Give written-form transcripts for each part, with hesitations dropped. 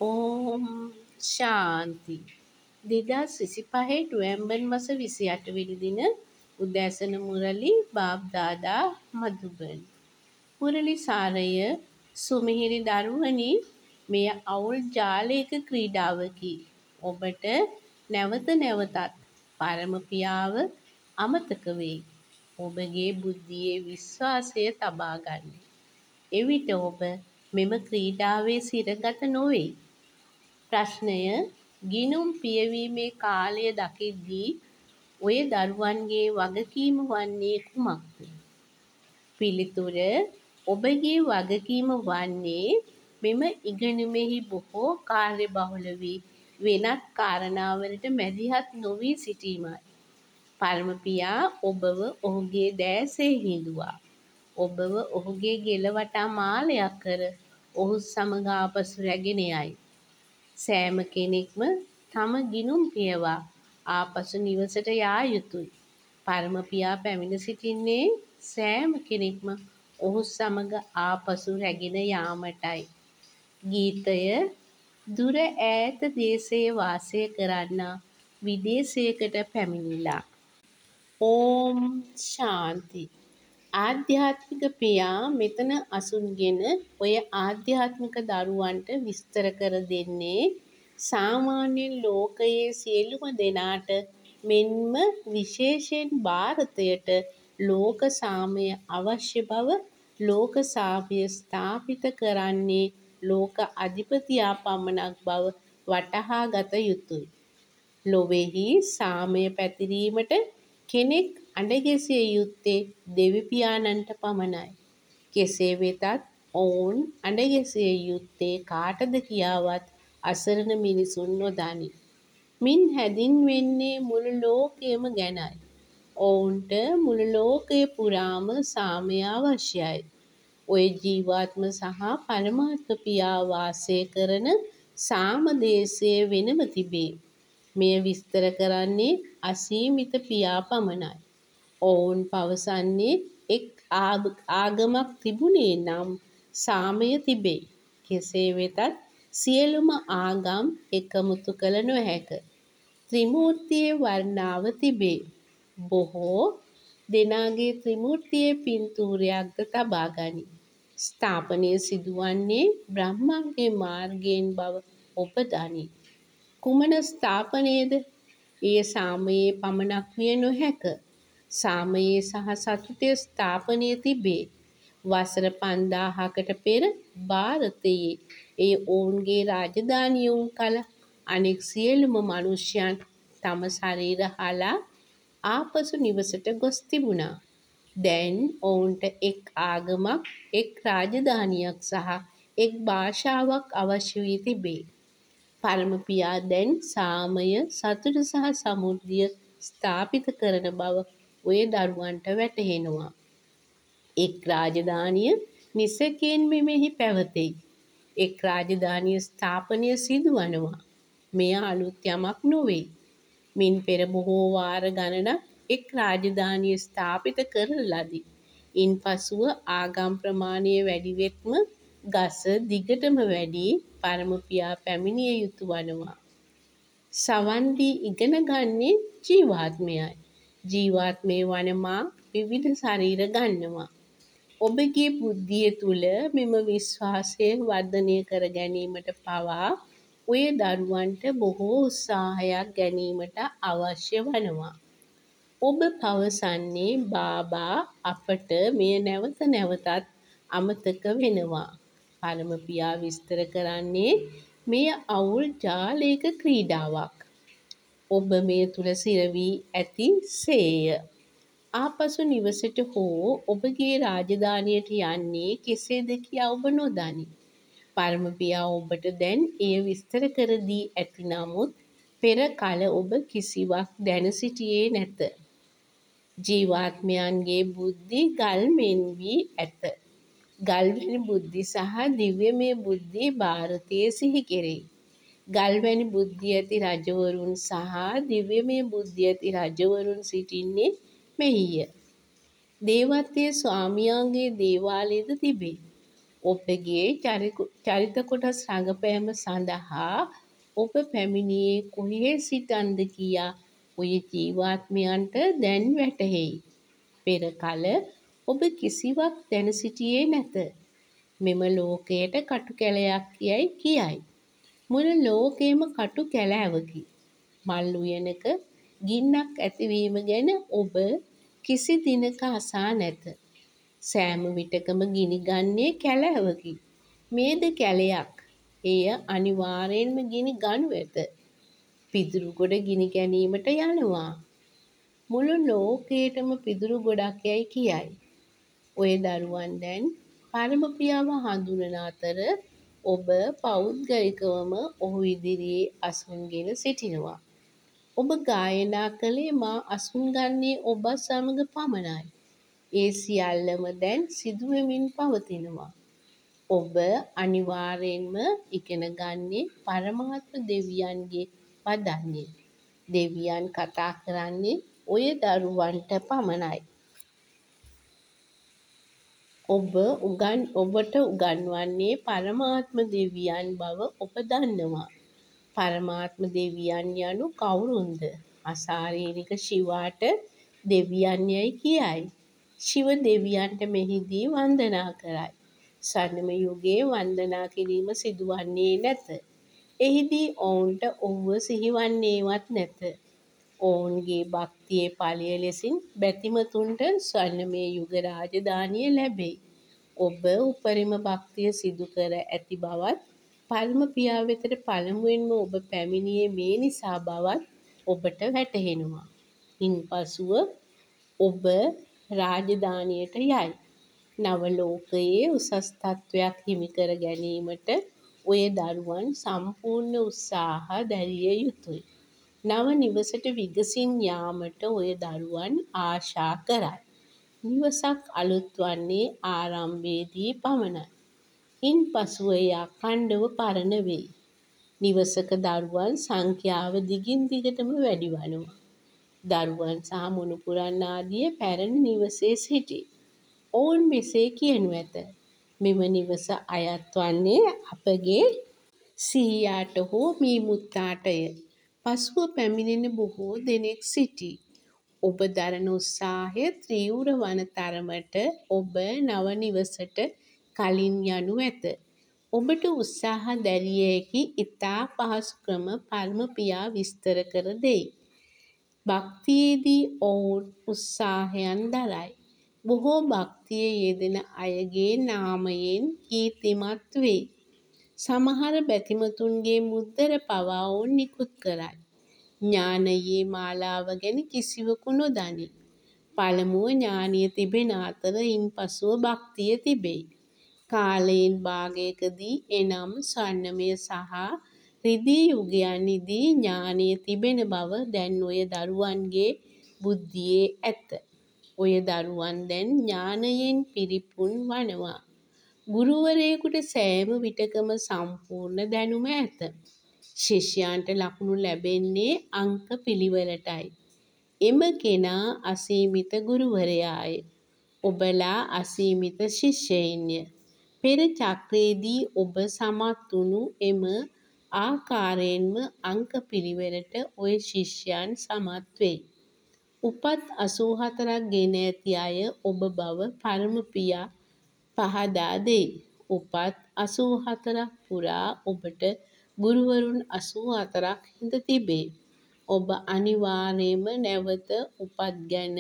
ඕම් ශාන්ති 2025 නොවැම්බර් මස 28 වෙනි දින උදෑසන මුරලි බාබ්දාදා මධුබන් මුරලි සාරය සුමිහිරි දරුවනි මෙය අවුල් ජාලයක ක්‍රීඩාවකි. ඔබට නැවත නැවතත් පරම පියාව අමතක වෙයි. ඔබගේ බුද්ධියේ විශ්වාසය තබා ගන්න. එවිට ඔබ මෙම ක්‍රීඩාවේ සිරගත නොවෙයි. ප්‍රශ්නය ගිණුම් පියවීමේ කාලය දකිද්දී ඔය දරුවන්ගේ වගකීම වන්නේ කුමක්ද? පිළිතුර ඔබගේ වගකීම වන්නේ මෙම ඉගෙනුමෙහි බොහෝ කාර්යබහුල වී වෙනත් කාරණාවලට මැදිහත් නොවී සිටීමයි. පරමපියා ඔබව ඔහුගේ දෑසේ හිඳුවා. ඔබව ඔහුගේ ගෙල වටා මාලයක් කර ඔහු සමග ආපසු රැගෙන යයි. සෑම කෙනෙක්ම තම ගිණුම් පියවා ආපසු නිවසට යා යුතුයි. පරමපියා පැමිණ සිටින්නේ සෑම කෙනෙක්ම ඔහු සමග ආපසු රැගෙන යාමටයි. ගීතය දුර ඈත දේශයේ වාසය කරන්නා විදේශයකට පැමිණිලා. ඕම් ශාන්ති ආධ්‍යාත්මික පියා මෙතන අසුන්ගෙන ඔය ආධ්‍යාත්මික දරුවන්ට විස්තර කර දෙන්නේ සාමාන්‍යයෙන් ලෝකයේ සියලුම දෙනාට මෙන්ම විශේෂයෙන් භාරතයට ලෝක සාමය අවශ්‍ය බව ලෝක සාමය ස්ථාපිත කරන්නේ ලෝක අධිපතියා පමණක් බව වටහා ගත යුතුයි. ලොවෙහි සාමය පැතිරීමට කෙනෙක් අඬගැසිය යුත්තේ දෙවිපියාණන්ට පමණයි. කෙසේ වෙතත් ඔවුන් අඬගැසිය යුත්තේ කාටද කියාවත් අසරණ මිනිසුන් නොදනී. මින් හැඳින්වෙන්නේ මුළු ලෝකයම ගැනයි. ඔවුන්ට මුළු ලෝකය පුරාම සාමය අවශ්‍යයි. ඔය ජීවාත්ම සහ පරමාත්ම පියා වාසය කරන සාම දේශය වෙනම තිබේ. මෙය විස්තර කරන්නේ අසීමිත පියා පමණයි. ඔවුන් පවසන්නේ එක් ආගමක් තිබුණේ නම් සාමය තිබේ. කෙසේ වෙතත් සියලුම ආගම් එකමුතු කළ නොහැක. ත්‍රිමූර්තියේ වර්ණාව තිබේ. බොහෝ දෙනාගේ ත්‍රිමූර්තියේ පින්තූරයක්ද තබා ගනී. ස්ථාපනය සිදුවන්නේ බ්‍රහ්මගේ මාර්ගයෙන් බව ඔබ දනී. කුමන ස්ථාපනයද? එය සාමයේ පමණක් විය නොහැක. සාමයේ සහ සතුටේ ස්ථාපනය තිබේ. වසර 5000කට පෙර භාරතයේ එය ඔවුන්ගේ රාජධානිය වූ කල අනෙක් සියලුම මනුෂ්‍යයන් තම ශරීර හලා ආපසු නිවසට ගොස් තිබුණා. දැන් ඔවුන්ට එක් ආගමක්, එක් රාජධානියක් සහ එක් භාෂාවක් අවශ්‍ය වී තිබේ. පරමපියා දැන් සාමය, සතුට සහ සමෘද්ධිය ස්ථාපිත කරන බව ඔය දරුවන්ට වැටහෙනවා. එක් රාජධානිය නිසැකයෙන්ම මෙහි පැවතෙයි. එක් රාජධානිය ස්ථාපනය සිදුවනවා. මෙය අලුත් යමක් නොවේ. මින් පෙර බොහෝ වාර ගණනක් එක් රාජධානිය ස්ථාපිත කරන ලදී. ඉන්පසුව ආගම් ප්‍රමාණය වැඩිවෙත්ම ගස දිගටම වැඩි පරමපියා පැමිණිය යුතු වනවා. සවන් දී ඉගෙන ගන්නේ ජීවාත්මයයි. ජීවාත්මය වන මා විවිධ ශරීර ගන්නවා. ඔබගේ බුද්ධිය තුළ මෙම විශ්වාසය වර්ධනය කර ගැනීමට පවා ඔය දරුවන්ට බොහෝ උත්සාහයක් ගැනීමට අවශ්‍ය වනවා. ඔබ පවසන්නේ බාබා අපට මෙය නැවත නැවතත් අමතක වෙනවා. පරමපියා විස්තර කරන්නේ මෙය අවුල් ජාලයක ක්‍රීඩාවක්. ඔබ මේ තුල සිරවී ඇති සේය. ආපසු නිවසට හෝ ඔබගේ රාජධානියට යන්නේ කෙසේද කියා ඔබ නොදනී. පරමපියා ඔබට දැන් එය විස්තර කර දී ඇති නමුත් පෙර කල ඔබ කිසිවක් දැන සිටියේ නැත. ජීවාත්මයන්ගේ බුද්ධි ගල් මෙන් වී ඇත. ගල්වැනි බුද්ධි සහ දිව්‍යමය බුද්ධි භාරතයේ සිහි කෙරෙයි. ගල්වැනි බුද්ධි ඇති රජවරුන් සහ දිව්‍යමය බුද්ධි ඇති රජවරුන් සිටින්නේ මෙහිය. දේවත්වයේ ස්වාමියාගේ දේවාලයද තිබේ. ඔබගේ චරිත කොටස් රඟපෑම සඳහා ඔබ පැමිණියේ කොහේ සිටන්ද කියා ඔය ජීවාත්මයන්ට දැන් වැටහෙයි. පෙර කල ඔබ කිසිවක් දැන සිටියේ නැත. මෙම ලෝකයට කටු කැලයක් යැයි කියයි. මුළු ලෝකයම කටු කැලෑවකි. මල් උයනක ගින්නක් ඇතිවීම ගැන ඔබ කිසි දිනක අසා නැත. සෑම විටකම ගිනි ගන්නේ කැලෑවකි. මේද කැලයක්. එය අනිවාර්යෙන්ම ගිනි ගනු ඇත. පිදුරු ගොඩ ගිනි ගැනීමට යනවා. මුළු ලෝකයටම පිදුරු ගොඩක් යැයි කියයි. ඔය දරුවන් දැන් පරම පියාව හඳුනන අතර ඔබ පෞද්ගලිකවම ඔහු ඉදිරියේ අසුන්ගෙන සිටිනවා. ඔබ ගායනා කළේ මා අසුන් ගන්නේ ඔබත් සමග පමණයි. ඒ සියල්ලම දැන් සිදුවෙමින් පවතිනවා. ඔබ අනිවාර්යෙන්ම ඉගෙන ගන්නේ පරමාත්ම දෙවියන්ගේ වදන්නේ. දෙවියන් කතා කරන්නේ ඔය දරුවන්ට පමණයි. ඔබට උගන්වන්නේ පරමාත්ම දෙවියන් බව ඔබ දන්නවා. පරමාත්ම දෙවියන් යනු කවුරුන්ද? අශාරීරික ශිවාට දෙවියන් යැයි කියයි. ශිව දෙවියන්ට මෙහිදී වන්දනා කරයි. ස්වර්ණමය යුගයේ වන්දනා කිරීම සිදුවන්නේ නැත. එහිදී ඔවුන්ට ඔහුව සිහිවන්නේවත් නැත. ඔවුන්ගේ භක්තියේ ඵලය ලෙසින් බැතිමතුන්ට ස්වර්ණමය යුග රාජධානිය ලැබෙයි. ඔබ උපරිම භක්තිය සිදු කර ඇති බවත් පරම පියා වෙතට පළමුවෙන්ම ඔබ පැමිණියේ මේ නිසා බවත් ඔබට වැටහෙනවා. ඉන්පසුව ඔබ රාජධානියට යයි. නව ලෝකයේ උසස් තත්වයක් හිමි කර ගැනීමට ඔය දරුවන් සම්පූර්ණ උත්සාහ දැරිය යුතුය. නව නිවසට විගසින් යාමට ඔය දරුවන් ආශා කරයි. නිවසක් අලුත් වන්නේ ආරම්භයේදී පමණයි. ඉන්පසුව එය අඛණ්ඩව පරණ වෙයි. නිවසක දරුවන් සංඛ්‍යාව දිගින් දිගටම වැඩි වනවා. දරුවන් සහ මුණුපුරන් ආදිය පැරණි නිවසේ සිටී. ඔවුන් මෙසේ කියනු ඇත. මෙම නිවස අයත් වන්නේ අපගේ සීයාට හෝ මී මුත්තාටය. පසුව පැමිණෙන බොහෝ දෙනෙක් සිටී. ඔබ දරන උත්සාහය තීව්‍ර වන තරමට ඔබ නව නිවසට කලින් යනු ඇත. ඔබට උත්සාහ දැරිය හැකි ඉතා පහසු ක්‍රම පරම පියා විස්තර කර දෙයි. භක්තියේදී ඔවුන් උත්සාහයන් දරයි. බොහෝ භක්තියේ යෙදෙන අයගේ නාමයෙන් කීර්තිමත් වෙයි. සමහර බැතිමතුන්ගේ මුද්දර පවා ඔවුන් නිකුත් කරයි. ඥානයේ මාලාව ගැන කිසිවකු නොදනී. පළමුව ඥානය තිබෙන අතර ඉන්පසුව භක්තිය තිබෙයි. කාලයෙන් භාගයකදී එනම් ස්වර්ණමය සහ රිදී යුගයන්හිදී ඥානය තිබෙන බව දැන් ඔය දරුවන්ගේ බුද්ධියේ ඇත. ඔය දරුවන් දැන් ඥානයෙන් පිරිපුන් වනවා. ගුරුවරයෙකුට සෑම විටකම සම්පූර්ණ දැනුම ඇත. ශිෂ්‍යයන්ට ලකුණු ලැබෙන්නේ අංක පිළිවෙලටයි. එම කෙනා අසීමිත ගුරුවරයාය. ඔබලා අසීමිත ශිෂ්‍යයින්ය. පෙර චක්‍රයේදී ඔබ සමත් වුණු එම ආකාරයෙන්ම අංක පිළිවෙලට ඔය ශිෂ්‍යයන් සමත් වෙයි. උපත් 84ක් ගෙන ඇති අය ඔබ බව පරම පියා පහදා දෙයි. උපත් 84ක් පුරා ඔබට ගුරුවරුන් 84ක් හිඳ තිබේ. ඔබ අනිවාර්යයෙන්ම නැවත උපත්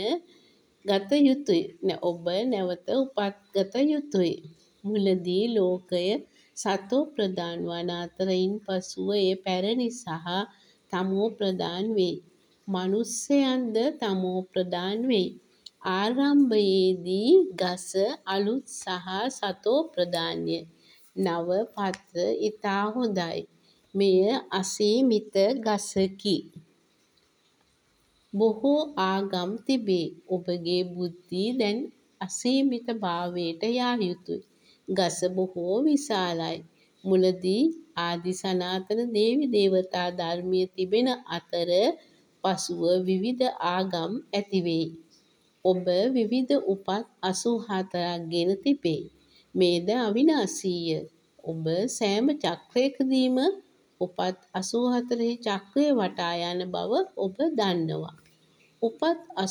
ගත යුතුය. මුලදී ලෝකය සතෝ ප්‍රධාන වන අතර ඉන්පසුව එය පැරණි සහ තමෝ ප්‍රධාන වෙයි. මනුෂ්‍යයන්ද තමෝ ප්‍රධාන වෙයි. ආරම්භයේදී ගස අලුත් සහ සතෝ ප්‍රධානය. නව පත්‍ර ඉතා හොඳයි. මෙය අසීමිත ගසකි. බොහෝ ආගම් තිබේ. ඔබගේ බුද්ධිය දැන් අසීමිත භාවයට යා යුතුය. ගස බොහෝ විශාලයි. මුලදී ආදි සනාතන දේවි දේවතා ධර්මය තිබෙන අතර පසුව විවිධ ආගම් ඇතිවෙයි. ඔබ විවිධ උපත් 84ක් ගෙන තිබේ. මේද අවිනාශීය. ඔබ සෑම චක්‍රයකදීම උපත් 84 චක්‍රය වටා යන බව ඔබ දන්නවා. උපත්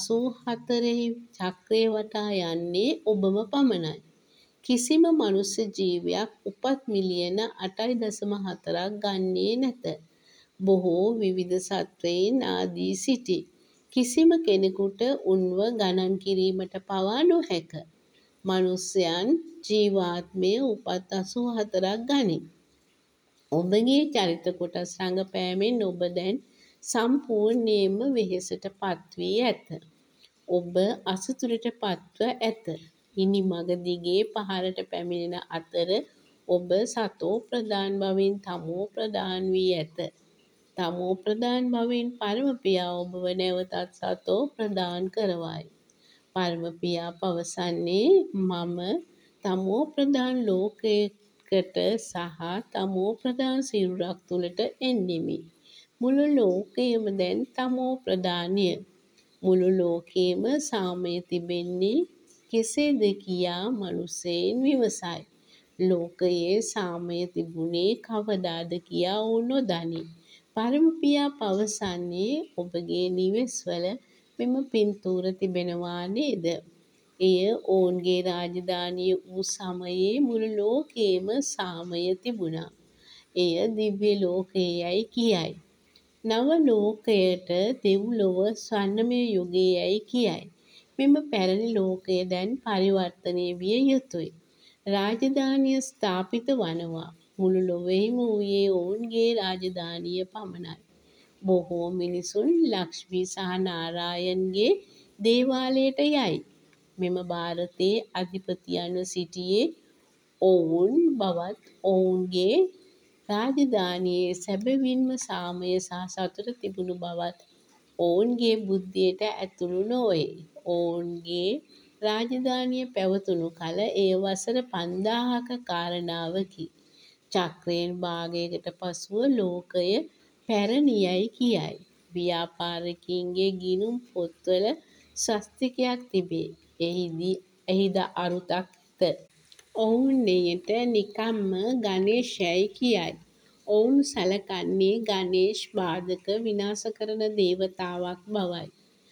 84 චක්‍රය වටා යන්නේ ඔබම පමණයි. කිසිම මනුස්ස ජීවියක් උපත් මිලියන 8.4ක් ගන්නේ නැත. බොහෝ විවිධ සත්වයින් ආදී සිටි. කිසිම කෙනෙකුට උන්ව ගණන් කිරීමට පවා නොහැක. මනුෂ්‍යයන් ජීවාත්මය උපත් 84ක් ගනී. ඔබගේ චරිත කොටස් රඟපෑමෙන් ඔබ දැන් සම්පූර්ණයෙන්ම වෙහෙසට පත්වී ඇත. ඔබ අසතුටට පත්ව ඇත. ඉනිමග දිගේ පහළට පැමිණෙන අතර ඔබ සතෝ ප්‍රධාන බවින් තමෝ ප්‍රධාන වී ඇත. තමෝ ප්‍රධාන බවින් පරමපියා ඔබව නැවතත් සතෝ ප්‍රධාන කරවයි. පරමපියා පවසන්නේ මම තමෝ ප්‍රධාන ලෝකයකට සහ තමෝ ප්‍රධාන සිරුරක් තුළට එන්නෙමි. මුළු ලෝකයම දැන් තමෝ ප්‍රධානය. මුළු ලෝකයේම සාමය තිබෙන්නේ කෙසේද කියා මනුස්සයින් විමසයි. ලෝකයේ සාමය තිබුණේ කවදාද කියා ඔවුන් නොදනී. පරමපියා පවසන්නේ ඔබගේ නිවෙස්වල මෙම පින්තූර තිබෙනවා නේද? එය ඔවුන්ගේ රාජධානිය වූ සමයේ මුළු ලෝකයේම සාමය තිබුණා. එය දිව්‍ය ලෝකයයි කියයි. නව ලෝකයට දෙව්ලොව ස්වර්ණමය යුගය යැයි කියයි. මෙම පැරණි ලෝකය දැන් පරිවර්තනය විය යුතුයි. රාජධානිය ස්ථාපිත වනවා. මුළු ලොවෙහිම වූයේ ඔවුන්ගේ රාජධානිය පමණයි. බොහෝ මිනිසුන් ලක්ෂ්මී සහ නාරායන්ගේ දේවාලයට යයි. මෙම භාරතයේ අධිපතියන්ව සිටියේ ඔවුන් බවත් ඔවුන්ගේ රාජධානියේ සැබවින්ම සාමය සහ සතුට තිබුණු බවත් ඔවුන්ගේ බුද්ධියට ඇතුළු නොවේ. ඔවුන්ගේ රාජධානිය පැවතුණු කල එය වසර 5000ක කාරණාවකි. චක්‍රයෙන් භාගයකට පසුව ලෝකය පැරණියයි කියයි. ව්‍යාපාරිකයින්ගේ ගිණුම් පොත්වල ස්වස්තිකයක් තිබේ. එහිද අරුතක් ඇත. ඔවුන් එයට නිකම්ම ගණේශයයි කියයි. ඔවුන් සලකන්නේ ගණේෂ් බාධක විනාශ කරන දේවතාවක් බවයි.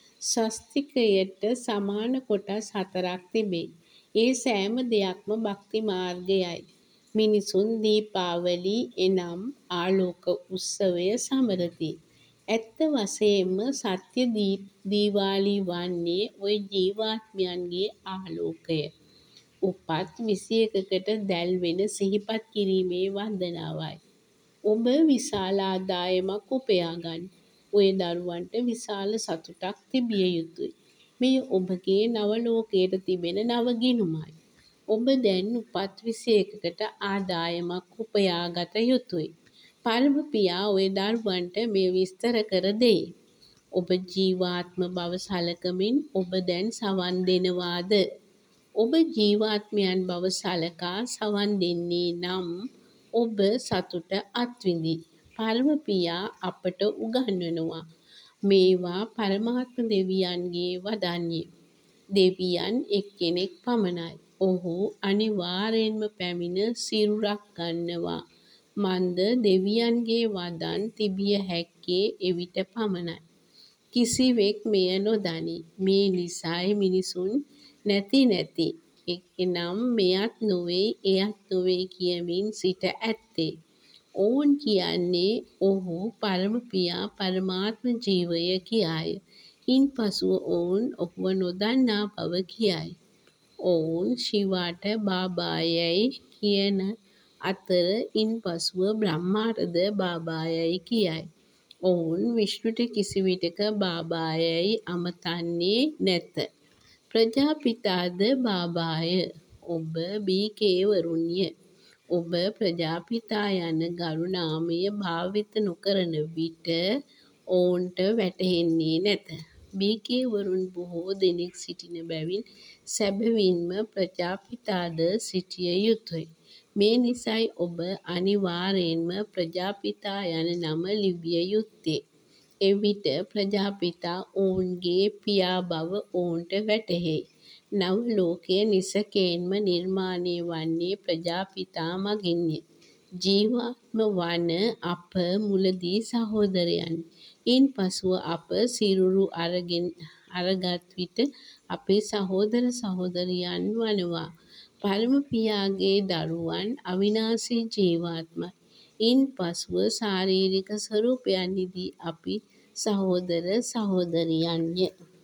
ස්වස්තිකයට සමාන කොටස් 4ක් තිබේ. ඒ සෑම දෙයක්ම භක්ති මාර්ගයයි. මිනිසුන් දීපාවලි එනම් ආලෝක උත්සවය සමරති. ඇත්ත වශයෙන්ම සත්‍ය දීවාලි වන්නේ ඔය ජීවාත්මයන්ගේ ආලෝකය. උපත් 21කට දැල්වෙන සිහිපත් කිරීමේ වන්දනාවයි. ඔබ විශාල ආදායමක් උපයාගන්න. ඔය දරුවන්ට විශාල සතුටක් තිබිය යුතුයි. මෙය ඔබගේ නව ලෝකයට තිබෙන නව ගිණුමයි. ඔබ දැන් උපත් 21කට ආදායමක් උපයාගත යුතුයි. පරමපියා ඔය දරුවන්ට මෙය විස්තර කර දෙයි. ඔබ ජීවාත්ම බව සලකමින් ඔබ දැන් සවන් දෙනවාද? ඔබ ජීවාත්මයන් බව සලකා සවන් දෙන්නේ නම් ඔබ සතුට අත්විඳි. පරමපියා අපට උගන්වනවා. මේවා පරමාත්ම දෙවියන්ගේ වදන්ය. දෙවියන් එක්කෙනෙක් පමණයි. ඔහු අනිවාර්යෙන්ම පැමිණ සිරුරක් ගන්නවා. මන්ද දෙවියන්ගේ වදන් තිබිය හැක්කේ එවිට පමණයි. කිසිවෙක් මෙය නොදනී. මේ නිසයි මිනිසුන් නැති එනම් මෙයත් නොවෙයි එයත් නොවෙයි කියමින් සිට ඇත්තේ. ඔවුන් කියන්නේ ඔහු පරමපියා පරමාත්ම ජීවය කියයි. ඉන්පසුව ඔවුන් ඔහුව නොදන්නා බව කියයි. ඔවුන් ශිවාට බාබායයි කියන අතර ඉන්පසුව බ්‍රහ්මාටද බාබායයි කියයි. ඔවුන් විෂ්ණුට කිසිවිටක බාබායයි අමතන්නේ නැත. ප්‍රජාපිතාද බාබාය. ඔබ බීකේවරුන්ය. ඔබ ප්‍රජාපිතා යන ගරු නාමය භාවිත නොකරන විට ඔවුන්ට වැටහෙන්නේ නැත. බීකේවරුන් බොහෝ දෙනෙක් සිටින බැවින් සැබවින්ම ප්‍රජාපිතාද සිටිය යුතුයි. මේ නිසයි ඔබ අනිවාර්යෙන්ම ප්‍රජාපිතා යන නම ලිවිය යුත්තේ. එවිට ප්‍රජාපිතා ඔවුන්ගේ පියා බව ඔවුන්ට වැටහෙයි. නව ලෝකය නිසකයෙන්ම නිර්මාණය වන්නේ ප්‍රජාපිතා මගින්ය. ජීවාත්ම වන අප මුලදී සහෝදරයන්. ඉන් පසුව අප සිරුරු අරගත් විට අපේ සහෝදර සහෝදරියන් වනවා. පරම පියාගේ දරුවන් අවිනාශී ජීවාත්ම. ඉන් පසුව ශාරීරික ස්වරූපයන්හිදී අපි සහෝදර සහෝදරියන්ය.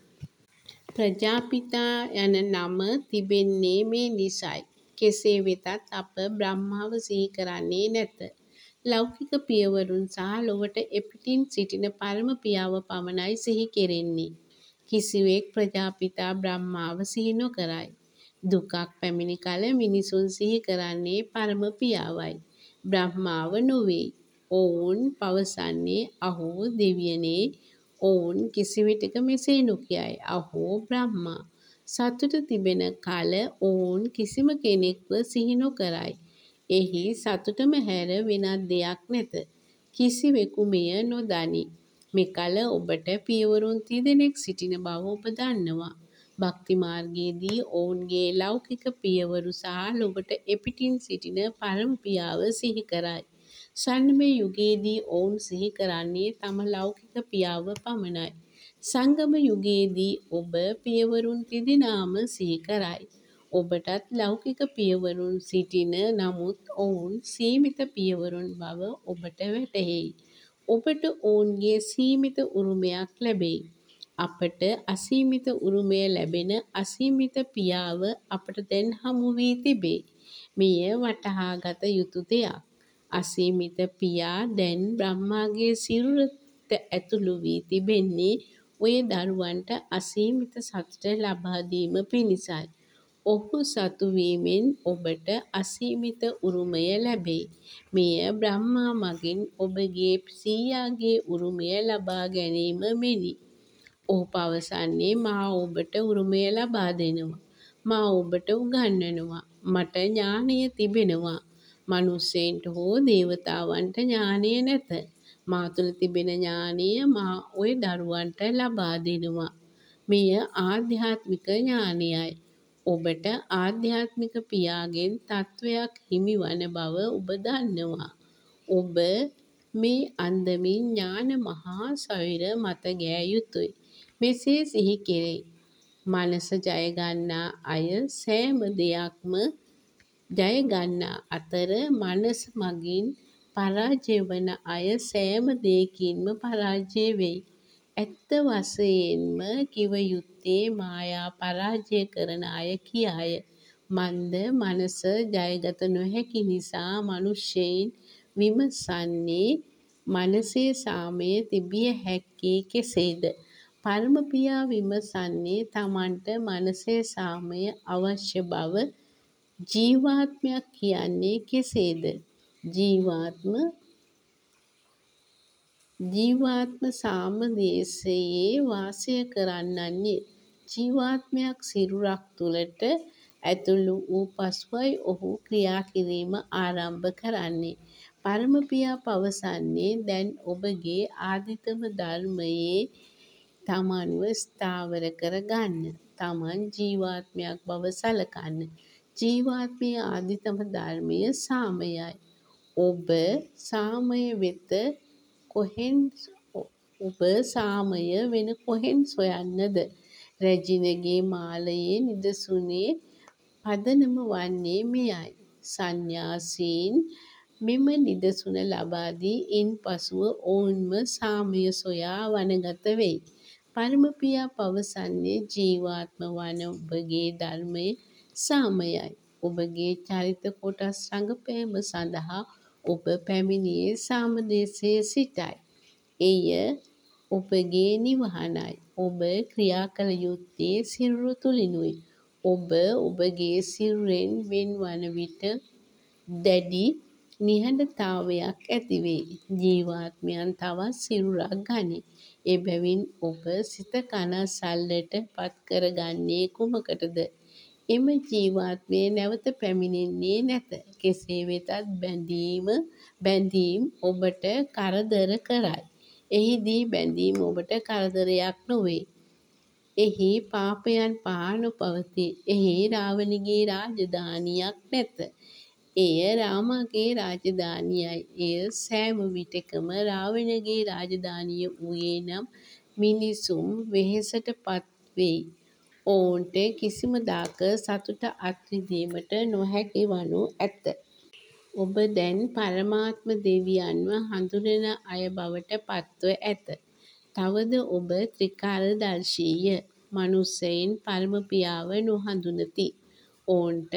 ප්‍රජාපිතා යන නම තිබෙන්නේ මේ නිසයි. කෙසේ වෙතත් අප බ්‍රහ්මාව සිහි කරන්නේ නැත. ලෞකික පියවරුන් සහ ලොවට එපිටින් සිටින පරම පියාව පමණයි සිහි කෙරෙන්නේ. කිසිවෙක් ප්‍රජාපිතා බ්‍රහ්මාව සිහි නොකරයි. දුකක් පැමිණි කල මිනිසුන් සිහි කරන්නේ පරම පියාවයි. බ්‍රහ්මාව නොවෙයි. ඔවුන් පවසන්නේ අහෝ දෙවියනේ, ඔවුන් කිසිවිටක මෙසේ නොකියයි. අහෝ බ්‍රහ්මා. සතුට තිබෙන කල ඔවුන් කිසිම කෙනෙක්ව සිහි නොකරයි. එහි සතුටම හැර වෙනත් දෙයක් නැත. කිසිවෙකු මෙය නොදනි. මෙකල ඔබට පියවරුන් තිදෙනෙක් සිටින බව ඔබ දන්නවා. භක්ති මාර්ගයේදී ඔවුන්ගේ ලෞකික පියවරු සහ ලොවට එපිටින් සිටින පරම පියාව සිහි කරයි. ස්වර්ණමය යුගයේදී ඔවුන් සිහි කරන්නේ තම ලෞකික පියාව පමණයි. සංගම යුගයේදී ඔබ පියවරුන් තිදෙනාම සිහි කරයි. ඔබටත් ලෞකික පියවරුන් සිටින නමුත් ඔවුන් සීමිත පියවරුන් බව ඔබට වැටහෙයි. ඔබට ඔවුන්ගේ සීමිත උරුමයක් ලැබෙයි. අපට අසීමිත උරුමය ලැබෙන අසීමිත පියාව අපට දැන් හමු වී තිබේ. මෙය වටහා ගත යුතු දෙයක්. අසීමිත පියා දැන් බ්‍රහ්මාගේ සිරුරට ඇතුළු වී තිබෙන්නේ ඔය දරුවන්ට අසීමිත සතුට ලබා දීම පිණිසයි. ඔහු සතු වීමෙන් ඔබට අසීමිත උරුමය ලැබෙයි. මෙය බ්‍රහ්මා මගින් ඔබගේ සීයාගේ උරුමය ලබා ගැනීම මෙනි. ඔහු පවසන්නේ මා ඔබට උරුමය ලබා දෙනවා. මා ඔබට උගන්වනවා. මට ඥානය තිබෙනවා. මනුස්සයින්ට හෝ දේවතාවන්ට ඥානය නැත. මා තුළ තිබෙන ඥානය මා ඔය දරුවන්ට ලබා දෙනවා. මෙය ආධ්‍යාත්මික ඥානයයි. ඔබට ආධ්‍යාත්මික පියාගෙන් තත්වයක් හිමිවන බව ඔබ දන්නවා. ඔබ මේ අන්දමින් ඥාන මහා සයුර මත ගෑ යුතුයි. මෙසේ සිහි කෙරෙයි. මනස ජයගන්නා අය සෑම දෙයක්ම ජයගන්නා අතර මනස මගින් පරාජය වන අය සෑම දෙයකින්ම පරාජය වෙයි. ඇත්ත වශයෙන්ම කිව යුත්තේ මායා පරාජය කරන අය කියාය. මන්ද මනස ජයගත නොහැකි නිසා මනුෂ්‍යයින් විමසන්නේ මනසේ සාමය තිබිය හැක්කේ කෙසේද? පරම පියා විමසන්නේ තමන්ට මනසේ සාමය අවශ්‍ය බව. ජීවාත්මයක් කියන්නේ කෙසේද? ජීවාත්ම සාමදේශයේ වාසය කරන්නන්ය. ජීවාත්මයක් සිරුරක් තුළට ඇතුළු වූ පසුවයි ඔහු ක්‍රියා කිරීම ආරම්භ කරන්නේ. පරම පියා පවසන්නේ දැන් ඔබගේ ආදිතම ධර්මයේ තමන්ව ස්ථාවර කර ගන්න. තමන් ජීවාත්මයක් බව සලකන්න. ජීවාත්මයේ ආදිතම ධර්මය සාමයයි. ඔබ සාමය වෙන කොහෙන් සොයන්නද? රැජිනගේ මාලයේ නිදසුනේ පදනම වන්නේ මෙයයි. සන්න්‍යාසීන් මෙම නිදසුන ලබා දී ඉන් පසුව ඔවුන්ම සාමය සොයා වනගත වෙයි. පරම පියා පවසන්නේ ජීවාත්ම වන ඔබගේ ධර්මය සාමයයි. ඔබගේ චරිත කොටස් රඟපෑම සඳහා ඔබ පැමිණියේ සාමදේශයේ සිටයි. එය ඔබගේ නිවහනයි. ඔබ ක්‍රියා කළ යුත්තේ සිරුර තුළිනුයි. ඔබ ඔබගේ සිරුරෙන් වෙන් වන විට දැඩි නිහඬතාවයක් ඇතිවේ. ජීවාත්මයන් තවත් සිරුරක් ගනී. එබැවින් ඔබ සිත කනස්සල්ලට පත් කරගන්නේ කුමකටද? එම ජීවාත්මය නැවත පැමිණෙන්නේ නැත. කෙසේ වෙතත් බැඳීම් ඔබට කරදර කරයි. එහිදී බැඳීම ඔබට කරදරයක් නොවේ. එහි පාපයන් පා නොපවතී. එහි රාවණගේ රාජධානියක් නැත. එය රාමගේ රාජධානියයි. එය සෑම විටෙකම රාවණගේ රාජධානිය වූයේ නම් මිනිසුන් වෙහෙසට පත්වෙයි. ඔවුන්ට කිසිම දාක සතුට අත්විඳීමට නොහැකි වනු ඇත. ඔබ දැන් පරමාත්ම දෙවියන්ව හඳුනන අය බවට පත්ව ඇත. තවද ඔබ ත්‍රිකාලදර්ශීය. මනුස්සයින් පරමපියාව නොහඳුනති. ඔවුන්ට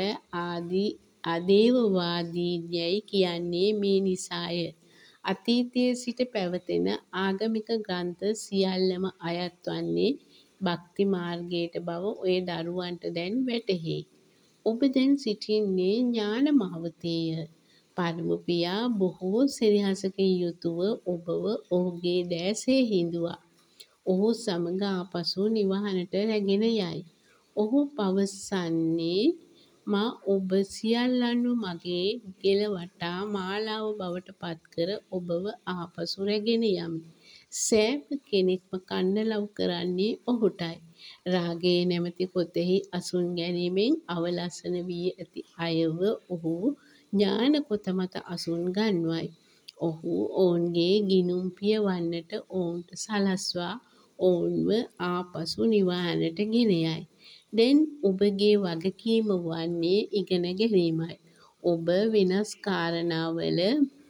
අදේවවාදීන් කියන්නේ මේ නිසාය. අතීතයේ සිට පැවතෙන ආගමික ග්‍රන්ථ සියල්ලම අයත් වන්නේ භක්ති මාර්ගයට බව ඔය දරුවන්ට දැන් වැටහෙයි. ඔබ දැන් සිටින්නේ ඥාන මාවතේය. පරමපියා බොහෝ සෙනෙහසකින් යුතුව ඔබව ඔහුගේ දෑසේ හිඳුවා. ඔහු සමග ආපසු නිවහනට රැගෙන යයි. ඔහු පවසන්නේ මා ඔබ සියල්ලන්ව මගේ ගෙල වටා මාලාව බවට පත්කර ඔබව ආපසු රැගෙන යමි. සෑම කෙනෙක්ම කන්නලව් කරන්නේ ඔහුටයි. රාගය නැමැති පොතෙහි අසුන් ගැනීමෙන් අවලස්සන වී ඇති අයව ඔහු ඥාන පොත මත අසුන් ගන්වයි. ඔහු ඔවුන්ගේ ගිනුම් පියවන්නට ඔවුන්ට සලස්වා ඔවුන්ව ආපසු නිවහනට ගෙන යයි. දැන් ඔබගේ වගකීම වන්නේ ඉගෙන ගැනීමයි. ඔබ වෙනස් කාරණාවල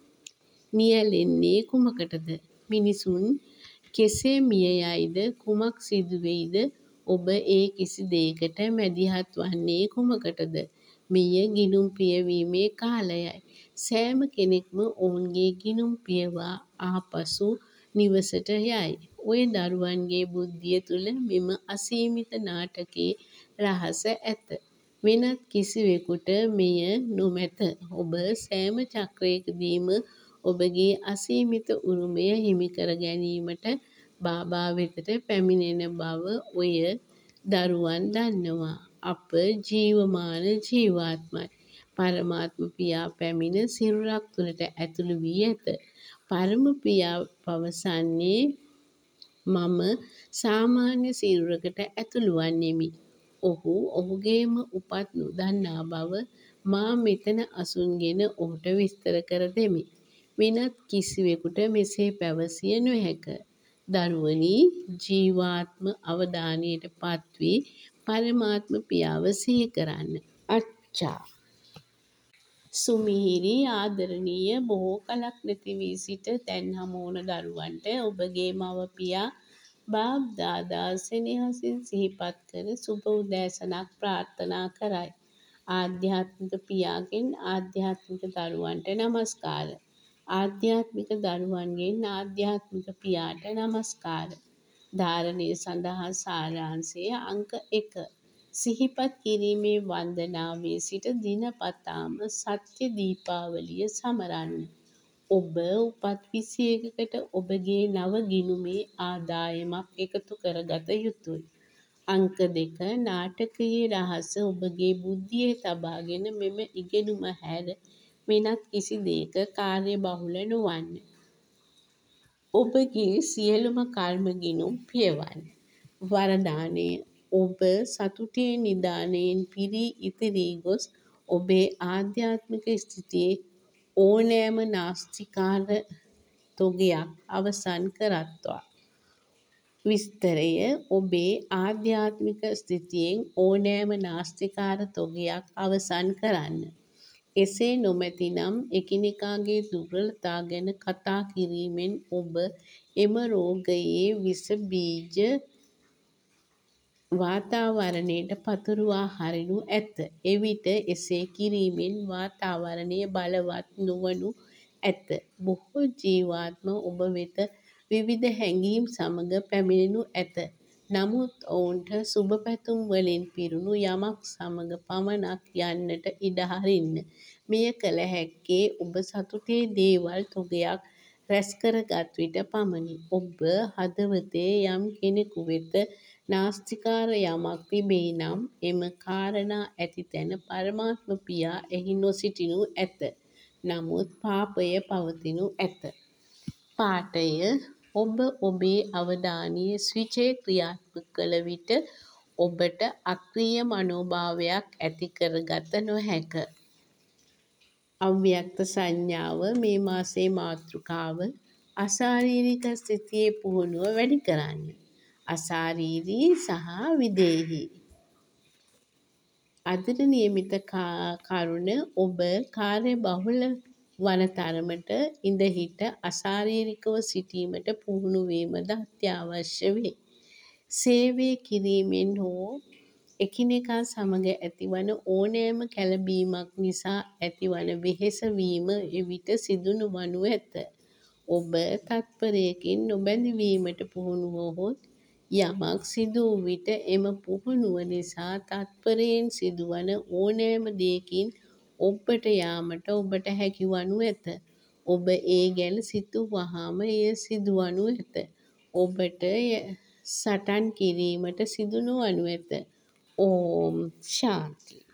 නියැලෙන්නේ කුමකටද? මිනිසුන් කෙසේ මිය යයිද කුමක් සිදුවෙයිද ඔබ ඒ කිසි දෙයකට මැදිහත් වන්නේ කුමකටද? මෙය ගිනුම් පියවීමේ කාලයයි. සෑම කෙනෙක්ම ඔවුන්ගේ ගිනුම් පියවා ආපසු නිවසට යයි. ඔය දරුවන්ගේ බුද්ධිය තුළ මෙම අසීමිත නාටකයේ රහස ඇත. වෙනත් කිසිවෙකුට මෙය නොමැත. ඔබ සෑම චක්‍රයකදීම ඔබගේ අසීමිත උරුමය හිමිකර ගැනීමට බාබා වෙතට පැමිණෙන බව ඔය දරුවන් දන්නවා. අප ජීවමාන ජීවාත්මයි. පරමාත්ම පියා පැමිණ සිරුරක් තුළට ඇතුළු වී ඇත. පරම පියා පවසන්නේ මම සාමාන්‍ය සිරුරකට ඇතුළු වන්නෙමි. ඔහු ඔහුගේම උපත් නොදන්නා බව මා මෙතන අසුන්ගෙන ඔහුට විස්තර කර දෙමි. වෙනත් කිසිවෙකුට මෙසේ පැවසිය නොහැක. දරුවනි, ජීවාත්ම අවධානයට පත්වී පරමාත්ම පියාව සිහි කරන්න. අච්චා. සුමිහිරි ආදරණීය බොහෝ කලක් නැති වී සිට දැන් හමුවන දරුවන්ට ඔබගේ මව පියා බාප් දාදා සෙනෙහසින් සිහිපත් කර සුබ උදෑසනක් ප්‍රාර්ථනා කරයි. ආධ්‍යාත්මික පියාගෙන් ආධ්‍යාත්මික දරුවන්ට නමස්කාර. ආධ්‍යාත්මික දරුවන්ගෙන් ආධ්‍යාත්මික පියාට නමස්කාර. ධාරණය සඳහා සාරාංශය අංක 1. සිහිපත් කිරීමේ වන්දනාවේ සිට දිනපතාම සත්‍ය දීපාවලිය සමරන්න. ඔබ උපත් 21කට ඔබගේ නව ගිණුමේ ආදායමක් එකතු කරගත යුතුයි. අංක 2 නාටකයේ රහස ඔබගේ බුද්ධියේ තබාගෙන මෙම ඉගෙනුම හැර වෙනත් කිසි දෙයක කාර්යබහුල නොවන්න. ඔබගේ සියලුම කර්ම ගිණුම් පියවන්න. වරදානය. ඔබ සතුටේ නිධානයෙන් පිරී ඉතිරී ගොස් ඔබේ ආධ්‍යාත්මික ස්ථිතියේ ඕනෑම නාස්තිකාර තොගයක් අවසන් කරත්වා. විස්තරය. ඔබේ ආධ්‍යාත්මික ස්ථිතියෙන් ඕනෑම නාස්තිකාර තොගයක් අවසන් කරන්න. එසේ නොමැතිනම් එකිනෙකාගේ දුර්වලතා ගැන කතා කිරීමෙන් ඔබ එම රෝගයේ විස බීජ වාතාවරණයට පතුරුවා හරිනු ඇත. එවිට එසේ කිරීමෙන් වාතාවරණය බලවත් නොවනු ඇත. බොහෝ ජීවාත්ම ඔබ වෙත විවිධ හැඟීම් සමග පැමිණෙනු ඇත. නමුත් ඔවුන්ට සුබ පැතුම් වලින් පිරුණු යමක් සමග පමණක් යන්නට ඉඩ හරින්න. මෙය කළ හැක්කේ ඔබ සතුටේ දේවල් තොගයක් රැස්කරගත් විට පමණි. ඔබ හදවතේ යම් කෙනෙකු වෙත නාස්තිකාර යමක් තිබෙයි නම් එම කාරණා ඇති තැන පරමාත්ම පියා එහි නොසිටිනු ඇත. නමුත් පාපය පවතිනු ඇත. පාඨය. ඔබ ඔබේ අවධානය ස්විචය ක්‍රියාත්මක කළ විට ඔබට අක්‍රීය මනෝභාවයක් ඇති කරගත නොහැක. අව්‍යක්ත සංඥාව මේ මාසයේ මාතෘකාව අශාරීරික ස්ථිතියේ පුහුණුව වැඩි කරන්න. අශාරීරී සහ විදේහි. අදට නියමිත කරුණ ඔබ කාර්යබහුල වන තරමට ඉඳහිට අශාරීරිකව සිටීමට පුහුණු වීමද අත්‍යවශ්‍ය වේ. සේවය කිරීමෙන් හෝ එකිනෙකා සමග ඇතිවන ඕනෑම කැළඹීමක් නිසා ඇතිවන වෙහෙස වීම එවිට සිදු නොවනු ඇත. ඔබ තත්පරයකින් නොබැඳී වීමට පුහුණු වුවහොත් යමක් සිදු වූ විට එම පුහුණුව නිසා තත්පරයෙන් සිදුවන ඕනෑම දෙයකින් ඔබ්බට යාමට ඔබට හැකි වනු ඇත. ඔබ ඒ ගැන සිතුවහම එය සිදුවනු ඇත. ඔබට සටන් කිරීමට සිදු නොවනු ඇත. ඕම් ශාන්ති.